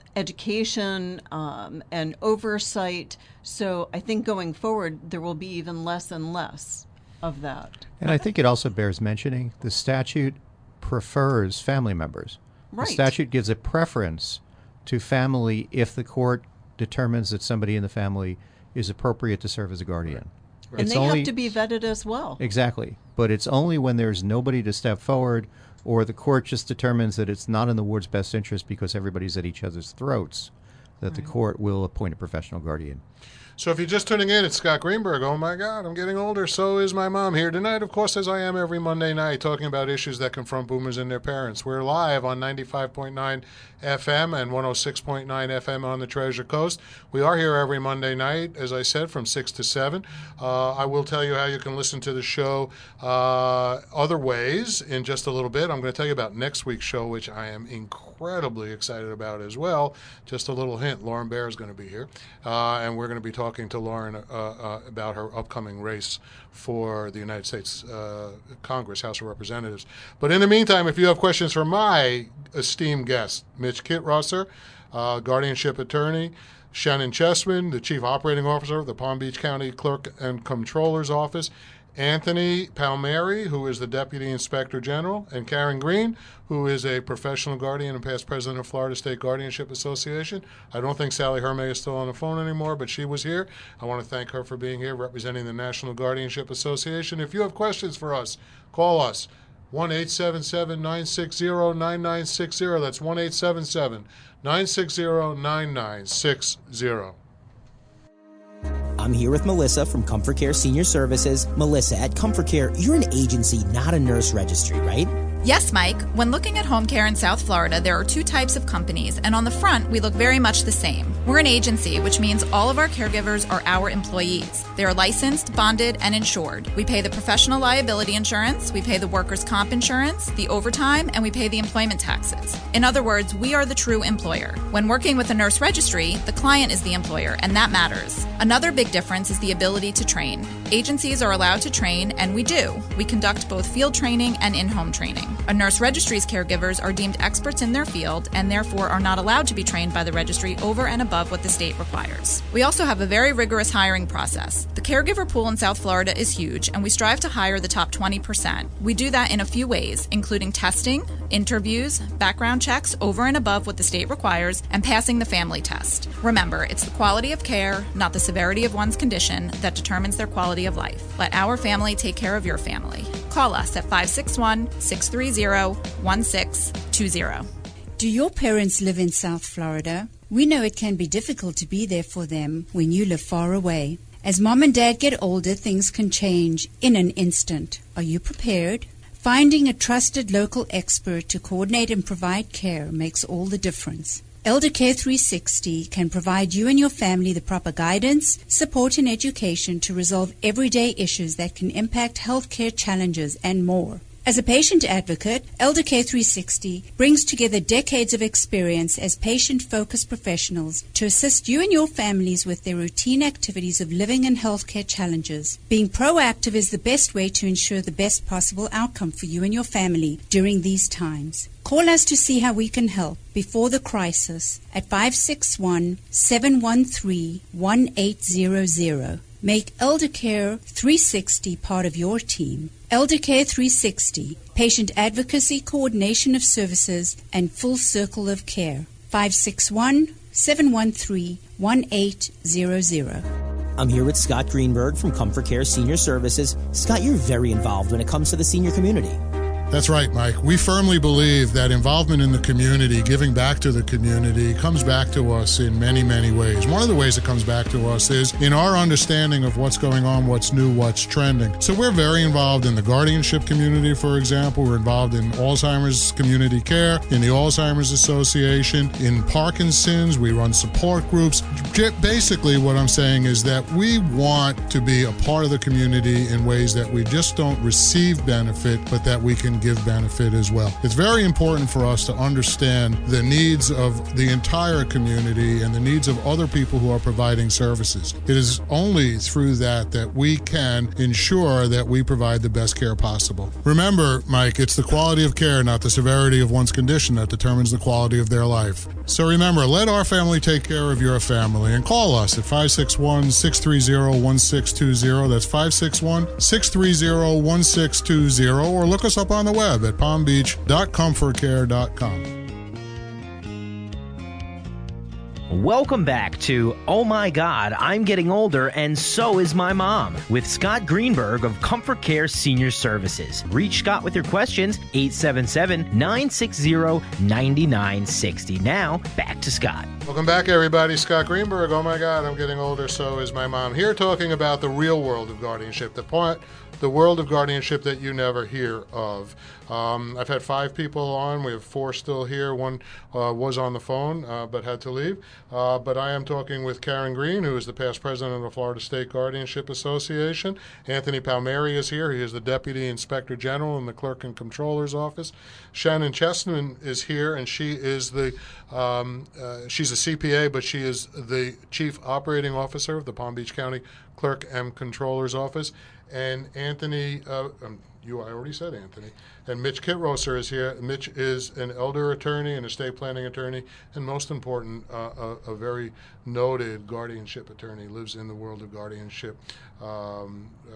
education um, and oversight. So I think going forward, there will be even less and less of that. And I think it also bears mentioning the statute prefers family members. Right. The statute gives a preference to family if the court determines that somebody in the family is appropriate to serve as a guardian. And It's they only- have to be vetted as well. Exactly. But it's only when there's nobody to step forward or the court just determines that it's not in the ward's best interest because everybody's at each other's throats that the court will appoint a professional guardian. So if you're just tuning in, it's Scott Greenberg. Oh, my God, I'm getting older. So is my mom here tonight, of course, as I am every Monday night, talking about issues that confront boomers and their parents. We're live on ninety-five point nine F M and one oh six point nine F M on the Treasure Coast. We are here every Monday night, as I said, from six to seven. Uh, I will tell you how you can listen to the show uh, other ways in just a little bit. I'm going to tell you about next week's show, which I am incredibly excited about as well. Just a little hint, Lauren Baer is going to be here, uh, and we're going to be talking to Lauren uh, uh, about her upcoming race for the United States uh, Congress, House of Representatives. But in the meantime, if you have questions for my esteemed guest, Mitch Kitrosser, uh, guardianship attorney, Shannon Chessman, the Chief Operating Officer of the Palm Beach County Clerk and Comptroller's Office, Anthony Palmieri, who is the Deputy Inspector General, and Karen Green, who is a professional guardian and past president of Florida State Guardianship Association. I don't think Sally Hermé is still on the phone anymore, but she was here. I want to thank her for being here, representing the National Guardianship Association. If you have questions for us, call us. one eight seven seven, nine six zero, nine nine six zero. That's one eight seven seven, nine six zero, nine nine six zero. I'm here with Melissa from Comfort Care Senior Services. Melissa, at Comfort Care, you're an agency, not a nurse registry, right? Yes, Mike. When looking at home care in South Florida, there are two types of companies, and on the front, we look very much the same. We're an agency, which means all of our caregivers are our employees. They are licensed, bonded, and insured. We pay the professional liability insurance, we pay the workers' comp insurance, the overtime, and we pay the employment taxes. In other words, we are the true employer. When working with a nurse registry, the client is the employer, and that matters. Another big difference is the ability to train. Agencies are allowed to train, and we do. We conduct both field training and in-home training. A nurse registry's caregivers are deemed experts in their field and therefore are not allowed to be trained by the registry over and above what the state requires. We also have a very rigorous hiring process. The caregiver pool in South Florida is huge, and we strive to hire the top twenty percent. We do that in a few ways, including testing, interviews, background checks over and above what the state requires, and passing the family test. Remember, it's the quality of care, not the severity of one's condition, that determines their quality of life. Let our family take care of your family. Call us at five six one, six three zero, one six two zero. Do your parents live in South Florida? We know it can be difficult to be there for them when you live far away. As mom and dad get older, things can change in an instant. Are you prepared? Finding a trusted local expert to coordinate and provide care makes all the difference. Elder Care three sixty can provide you and your family the proper guidance, support, and education to resolve everyday issues that can impact healthcare challenges and more. As a patient advocate, Elder Care three sixty brings together decades of experience as patient-focused professionals to assist you and your families with their routine activities of living and healthcare challenges. Being proactive is the best way to ensure the best possible outcome for you and your family during these times. Call us to see how we can help before the crisis at five six one, seven one three, one eight zero zero. Make Elder Care three sixty part of your team. Elder Care three sixty, patient advocacy, coordination of services, and full circle of care. five six one, seven one three, one eight zero zero. I'm here with Scott Greenberg from Comfort Care Senior Services. Scott, you're very involved when it comes to the senior community. That's right, Mike. We firmly believe that involvement in the community, giving back to the community, comes back to us in many, many ways. One of the ways it comes back to us is in our understanding of what's going on, what's new, what's trending. So we're very involved in the guardianship community, for example. We're involved in Alzheimer's community care, in the Alzheimer's Association, in Parkinson's. We run support groups. Basically, what I'm saying is that we want to be a part of the community in ways that we just don't receive benefit, but that we can give benefit as well. It's very important for us to understand the needs of the entire community and the needs of other people who are providing services. It is only through that that we can ensure that we provide the best care possible. Remember, Mike, it's the quality of care, not the severity of one's condition, that determines the quality of their life. So remember, let our family take care of your family, and call us at five six one, six three zero, one six two zero. That's five six one, six three zero, one six two zero, or look us up on the web at palm beach dot comfort care dot com. Welcome back to Oh My God, I'm Getting Older and So Is My Mom with Scott Greenberg of Comfort Care Senior Services. Reach Scott with your questions, eight seven seven, nine six zero, nine nine six zero. Now, back to Scott. Welcome back, everybody. Scott Greenberg. Oh my God, I'm getting older, so is my mom. Here talking about the real world of guardianship, the part, the world of guardianship that you never hear of. Um, I've had five people on. We have four still here. One uh, was on the phone uh, but had to leave. Uh, but I am talking with Karen Green, who is the past president of the Florida State Guardianship Association. Anthony Palmieri is here. He is the Deputy Inspector General in the Clerk and Comptroller's Office. Shannon Chessman is here, and she is the um, uh, she's a C P A, but she is the Chief Operating Officer of the Palm Beach County Clerk and Comptroller's Office. And Anthony, uh, um, you I already said Anthony, and Mitch Kitrosser is here. Mitch is an elder attorney, an estate planning attorney, and most important, uh, a, a very noted guardianship attorney, lives in the world of guardianship um, uh,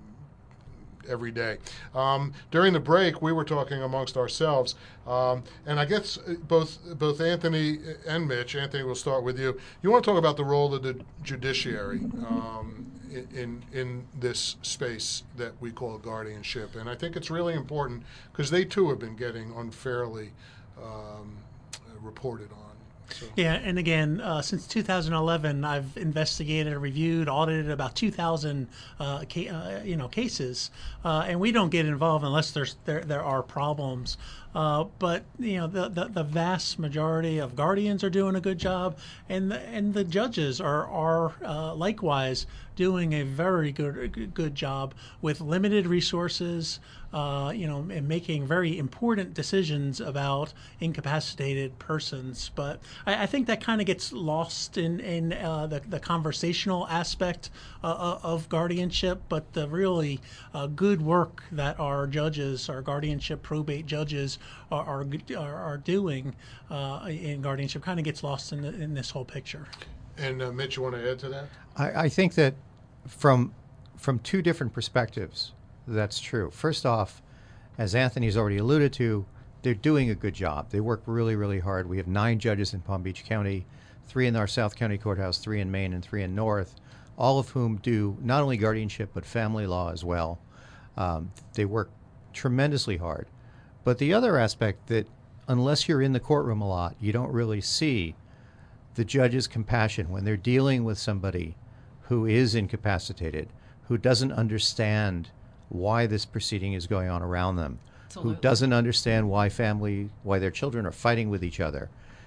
every day. Um, during the break, we were talking amongst ourselves, um, and I guess both both Anthony and Mitch, Anthony, we'll start with you. You want to talk about the role of the judiciary um, in in this space that we call guardianship, and I think it's really important because they too have been getting unfairly um, reported on. So. Yeah, and again, uh, since two thousand eleven, I've investigated, reviewed, audited about two thousand, uh, ca- uh, you know, cases, uh, and we don't get involved unless there's there there are problems. Uh, but you know, the, the the vast majority of guardians are doing a good job, and the, and the judges are are uh, likewise doing a very good good job with limited resources. Uh, you know, and making very important decisions about incapacitated persons. But I, I think that kind of gets lost in in uh, the the conversational aspect uh, of guardianship. But the really uh, good work that our judges, our guardianship probate judges, are are, are doing uh, in guardianship kind of gets lost in the, in this whole picture. And uh, Mitch, you want to add to that? I, I think that from from two different perspectives, that's true. First off, as Anthony's already alluded to, they're doing a good job. They work really, really hard. We have nine judges in Palm Beach County, three in our South County Courthouse, three in Maine, and three in North, all of whom do not only guardianship but family law as well. Um, they work tremendously hard. But the other aspect that, unless you're in the courtroom a lot, you don't really see the judge's compassion when they're dealing with somebody who is incapacitated, who doesn't understand why this proceeding is going on around them, Absolutely. Who doesn't understand why family, why their children are fighting with each other,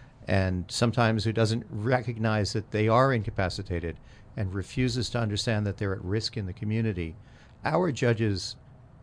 and sometimes who doesn't recognize that they are incapacitated and refuses to understand that they're at risk in the community. Our judges,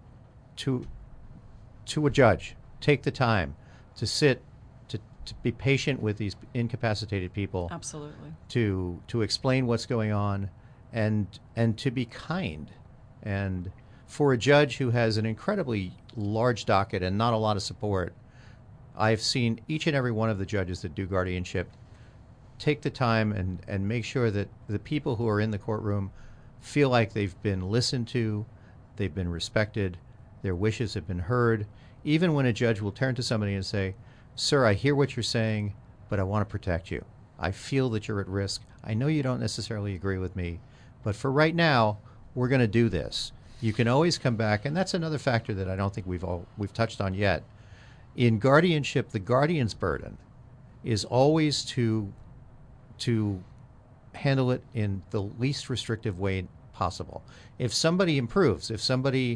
to to a judge, take the time to sit, to, to be patient with these incapacitated people. Absolutely. To to explain what's going on, and and to be kind. And for a judge who has an incredibly large docket and not a lot of support, I've seen each and every one of the judges that do guardianship take the time and, and make sure that the people who are in the courtroom feel like they've been listened to, they've been respected, their wishes have been heard, even when a judge will turn to somebody and say, "Sir, I hear what you're saying, but I want to protect you. I feel that you're at risk. I know you don't necessarily agree with me, but for right now, we're going to do this." You can always come back, and that's another factor that I don't think we've all we've touched on yet. In guardianship, the guardian's burden is always to to handle it in the least restrictive way possible. If somebody improves, if somebody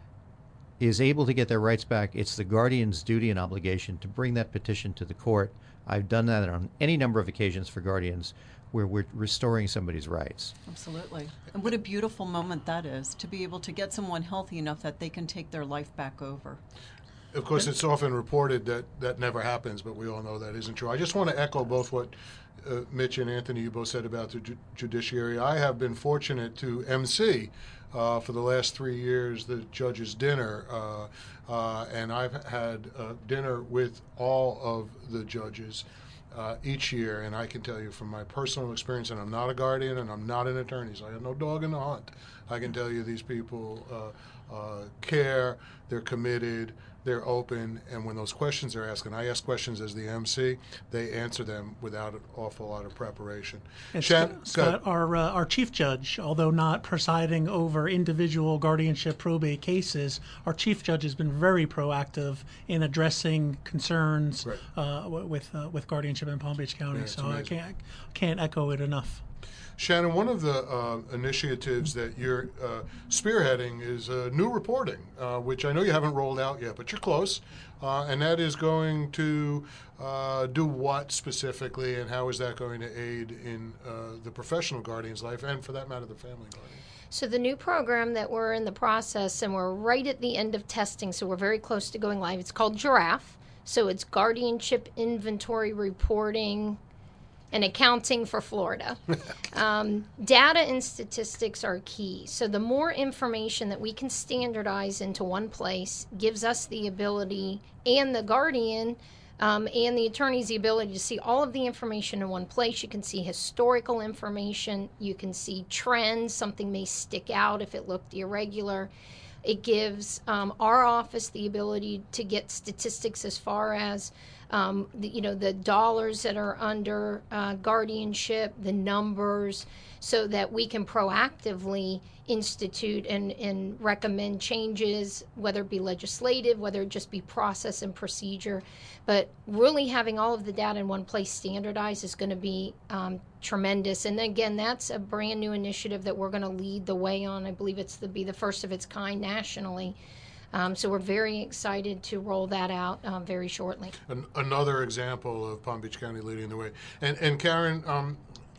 is able to get their rights back, it's the guardian's duty and obligation to bring that petition to the court. I've done that on any number of occasions for guardians where we're restoring somebody's rights. Absolutely. And what a beautiful moment that is, to be able to get someone healthy enough that they can take their life back over. Of course, it's often reported that that never happens, but we all know that isn't true. I just want to echo both what uh, Mitch and Anthony, you both said about the ju- judiciary. I have been fortunate to emcee uh, for the last three years the judge's dinner, uh, uh, and I've had uh, dinner with all of the judges uh, each year, and I can tell you from my personal experience, and I'm not a guardian and I'm not an attorney, so I have no dog in the hunt. I can tell you these people uh, uh, care, they're committed, they're open, and when those questions are asked, and I ask questions as the M C, they answer them without an awful lot of preparation. And Shan- Scott, our uh, our chief judge, although not presiding over individual guardianship probate cases, our chief judge has been very proactive in addressing concerns Right. uh, w- with uh, with guardianship in Palm Beach County. Yeah, it's so I amazing. can't can't echo it enough. Shannon, one of the uh, initiatives that you're uh, spearheading is uh, new reporting, uh, which I know you haven't rolled out yet, but you're close. Uh, and that is going to uh, do what specifically, and how is that going to aid in uh, the professional guardian's life, and for that matter, the family guardian? So the new program that we're in the process, and we're right at the end of testing, so we're very close to going live. It's called Giraffe. So it's guardianship inventory reporting and accounting for Florida. um, data and statistics are key. So the more information that we can standardize into one place gives us the ability, and the guardian um, and the attorneys, the ability to see all of the information in one place. You can see historical information. You can see trends. Something may stick out if it looked irregular. It gives um, our office the ability to get statistics as far as Um, the, you know, the dollars that are under uh, guardianship, the numbers, so that we can proactively institute and, and recommend changes, whether it be legislative, whether it just be process and procedure. But really having all of the data in one place standardized is going to be um, tremendous. And again, that's a brand new initiative that we're going to lead the way on. I believe it's to be the first of its kind nationally. Um, so we're very excited to roll that out um, very shortly. An- another example of Palm Beach County leading the way. And, and Karen, um,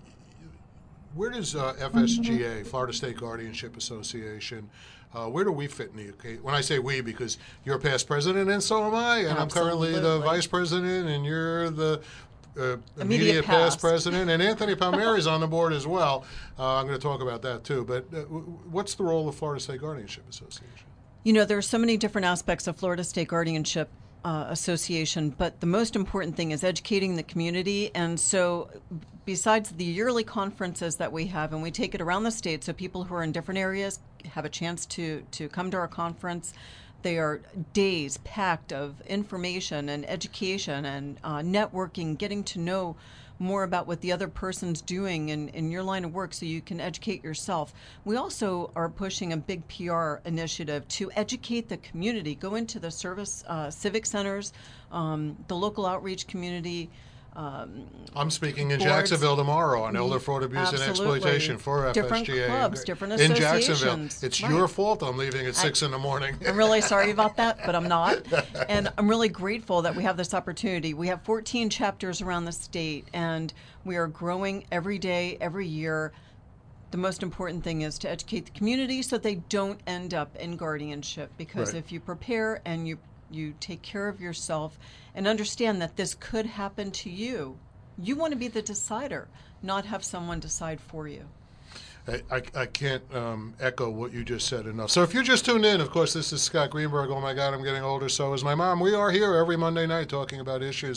where does uh, F S G A, Florida State Guardianship Association, uh, where do we fit in the occasion? When I say we, because you're past president and so am I, and I'm currently the Absolutely. vice president, and you're the uh, immediate, Immediate past past. president, and Anthony Palmieri is on the board as well. Uh, I'm going to talk about that too. But uh, w- what's the role of Florida State Guardianship Association? You know, there are so many different aspects of Florida State Guardianship uh, Association, but the most important thing is educating the community. And so besides the yearly conferences that we have, and we take it around the state so people who are in different areas have a chance to, to come to our conference. They are days packed of information and education and uh, networking, getting to know more about what the other person's doing in, in your line of work so you can educate yourself. We also are pushing a big P R initiative to educate the community, go into the service uh, civic centers, um, the local outreach community. Um, I'm speaking in boards. Jacksonville tomorrow on elder fraud, abuse, and Absolutely. exploitation for F S G A. Different clubs, different in Jacksonville. associations. It's Right. your fault I'm leaving at six in the morning. I'm really sorry about that, but I'm not. And I'm really grateful that we have this opportunity. We have fourteen chapters around the state, and we are growing every day, every year. The most important thing is to educate the community so they don't end up in guardianship. Because Right. if you prepare and you you take care of yourself and understand that this could happen to you, you want to be the decider, not have someone decide for you. I, I, I can't um, echo what you just said enough. So if you just tuned in, of course, this is Scott Greenberg. Oh, my God, I'm getting older. So is my mom. We are here every Monday night talking about issues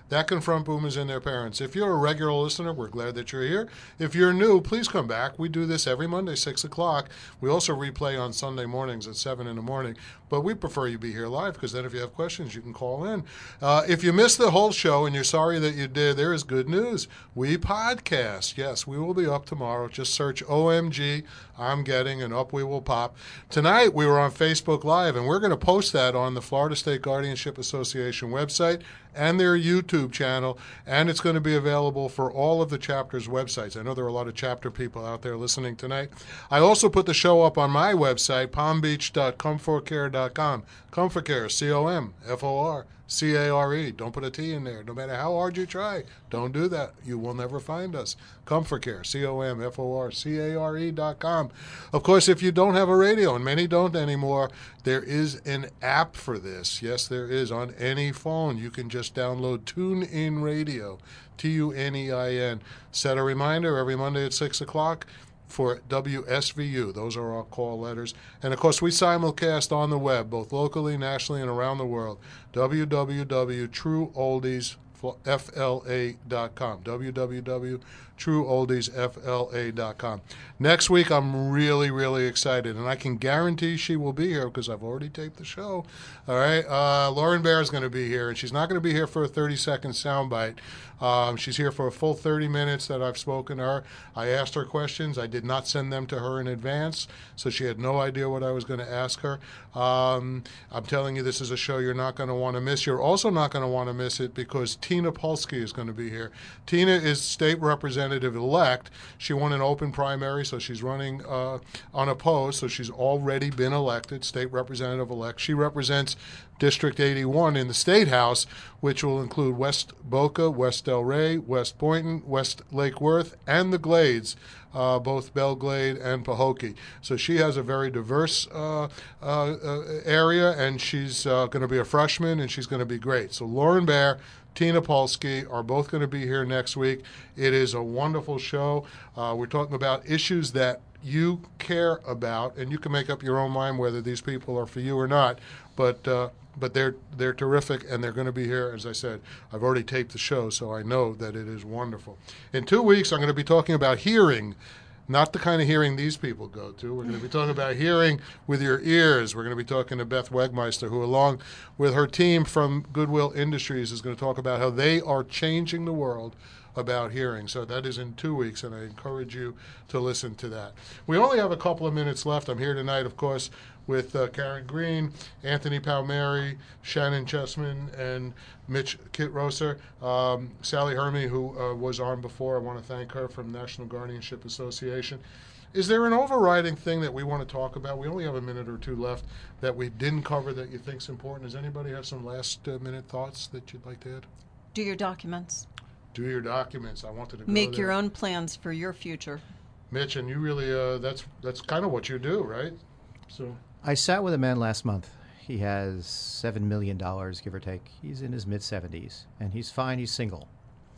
that confront boomers and their parents. If you're a regular listener, we're glad that you're here. If you're new, please come back. We do this every Monday, six o'clock. We also replay on Sunday mornings at seven in the morning. But we prefer you be here live, because then if you have questions, you can call in. Uh, if you missed the whole show and you're sorry that you did, there is good news. We podcast. Yes, we will be up tomorrow. Just search O M G, I'm Getting, and up we will pop. Tonight, we were on Facebook Live, and we're going to post that on the Florida State Guardianship Association website and their YouTube channel, and it's going to be available for all of the chapter's websites. I know there are a lot of chapter people out there listening tonight. I also put the show up on my website, palm beach dot comfort care dot com. Comfort Care, C O M F O R C A R E. Don't put a T in there. No matter how hard you try, don't do that. You will never find us. Comfort Care, C O M F O R C A R E dot com. Of course, if you don't have a radio, and many don't anymore, there is an app for this. Yes, there is. On any phone, you can just download TuneIn Radio, T U N E I N. Set a reminder every Monday at six o'clock for W S V U. Those are our call letters. And, of course, we simulcast on the web, both locally, nationally, and around the world. w w w dot true oldies f l a dot com. w w w dot true oldies f l a dot com. Next week, I'm really, really excited, and I can guarantee she will be here because I've already taped the show. All right, uh, Lauren Bear is going to be here, and she's not going to be here for a thirty-second soundbite. Um, she's here for a full thirty minutes that I've spoken to her. I asked her questions. I did not send them to her in advance, so she had no idea what I was going to ask her. Um, I'm telling you, this is a show you're not going to want to miss. You're also not going to want to miss it because Tina Polsky is going to be here. Tina is state representative-elect. She won an open primary, so she's running uh, unopposed, so she's already been elected, state representative-elect. She represents District eighty-one in the State House, which will include West Boca, West Delray, West Boynton, West Lake Worth, and the Glades, uh, both Belglade and Pahokee. So she has a very diverse uh, uh, area, and she's uh, going to be a freshman, and she's going to be great. So Lauren Bear, Tina Polsky are both going to be here next week. It is a wonderful show. Uh, we're talking about issues that you care about, and you can make up your own mind whether these people are for you or not. But uh, but they're they're terrific, and they're going to be here. As I said, I've already taped the show, so I know that it is wonderful. In two weeks, I'm going to be talking about hearing. Not the kind of hearing these people go to. We're going to be talking about hearing with your ears. We're going to be talking to Beth Wegmeister, who, along with her team from Goodwill Industries, is going to talk about how they are changing the world about hearing. So that is in two weeks, and I encourage you to listen to that. We only have a couple of minutes left. I'm here tonight, of course, with uh, Karen Green, Anthony Palmieri, Shannon Chessman, and Mitch Kitroser. Um, Sally Hermy, who uh, was on before, I want to thank her from National Guardianship Association. Is there an overriding thing that we want to talk about? We only have a minute or two left that we didn't cover that you think is important. Does anybody have some last uh, minute thoughts that you'd like to add? Do your documents. Do your documents. I wanted to go Make there. your own plans for your future. Mitch, and you really, uh, that's that's kind of what you do, right? So I sat with a man last month. He has seven million dollars, give or take. He's in his mid-seventies, and he's fine. He's single.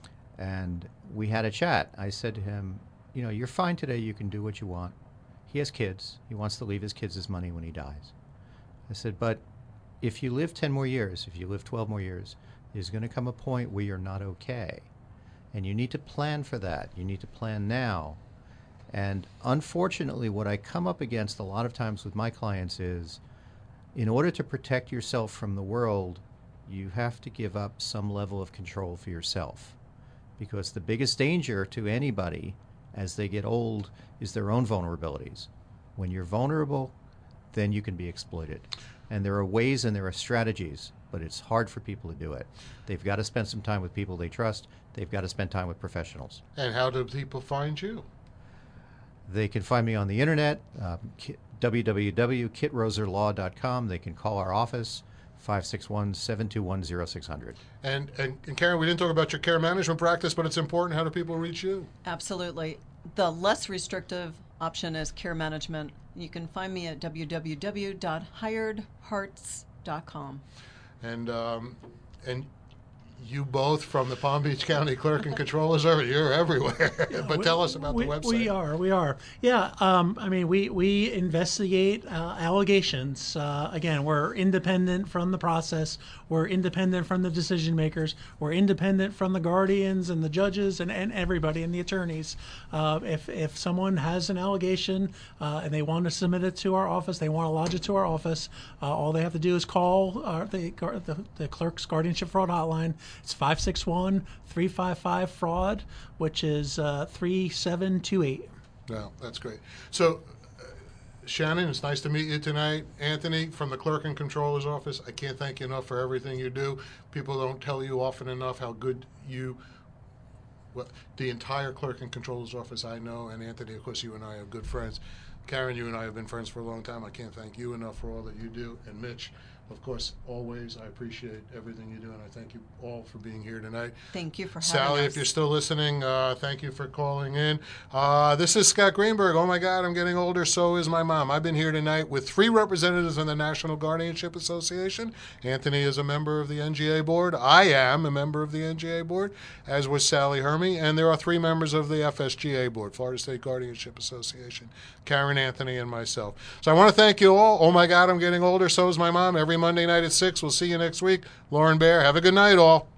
And we had a chat. I said to him, you know, you're fine today. You can do what you want. He has kids. He wants to leave his kids his money when he dies. I said, but if you live ten more years, if you live twelve more years, there's going to come a point where you're not okay. And you need to plan for that. You need to plan now. And unfortunately, what I come up against a lot of times with my clients is, in order to protect yourself from the world, you have to give up some level of control for yourself. Because the biggest danger to anybody as they get old is their own vulnerabilities. When you're vulnerable, then you can be exploited. And there are ways and there are strategies, but it's hard for people to do it. They've got to spend some time with people they trust. They've got to spend time with professionals. And how do people find you? They can find me on the internet, uh, w w w dot kit roser law dot com. They can call our office, five six one, seven two one, zero six zero zero. And, and, and Karen, we didn't talk about your care management practice, but it's important. How do people reach you? Absolutely. The less restrictive option is care management. You can find me at w w w dot hired hearts dot com. And um, and you both from the Palm Beach County Clerk and Controller's Office, you're everywhere. But we, tell us about we, the website. We are, we are. Yeah, um, I mean, we, we investigate uh, allegations. Uh, again, we're independent from the process. We're independent from the decision makers. We're independent from the guardians and the judges and, and everybody and the attorneys. Uh, if, if someone has an allegation uh, and they want to submit it to our office, they want to lodge it to our office, uh, all they have to do is call uh, the, the, the clerk's guardianship fraud hotline. It's five six one, three five five, fraud, which is uh, three seven two eight. No, that's great. So, uh, Shannon, it's nice to meet you tonight. Anthony, from the Clerk and Controller's Office, I can't thank you enough for everything you do. People don't tell you often enough how good you, well, the entire Clerk and Controller's Office I know, and Anthony, of course, you and I are good friends. Karen, you and I have been friends for a long time. I can't thank you enough for all that you do. And Mitch, of course, always, I appreciate everything you do, and I thank you all for being here tonight. Thank you for having Sally, us. if you're still listening, uh, thank you for calling in. Uh, this is Scott Greenberg. Oh, my God, I'm getting older. So is my mom. I've been here tonight with three representatives in the National Guardianship Association. Anthony is a member of the N G A board. I am a member of the N G A board, as was Sally Hermy. And there are three members of the F S G A board, Florida State Guardianship Association, Karen, Anthony, and myself. So I want to thank you all. Oh, my God, I'm getting older. So is my mom. Every Monday night at six. We'll see you next week. Lauren Bear, have a good night, all.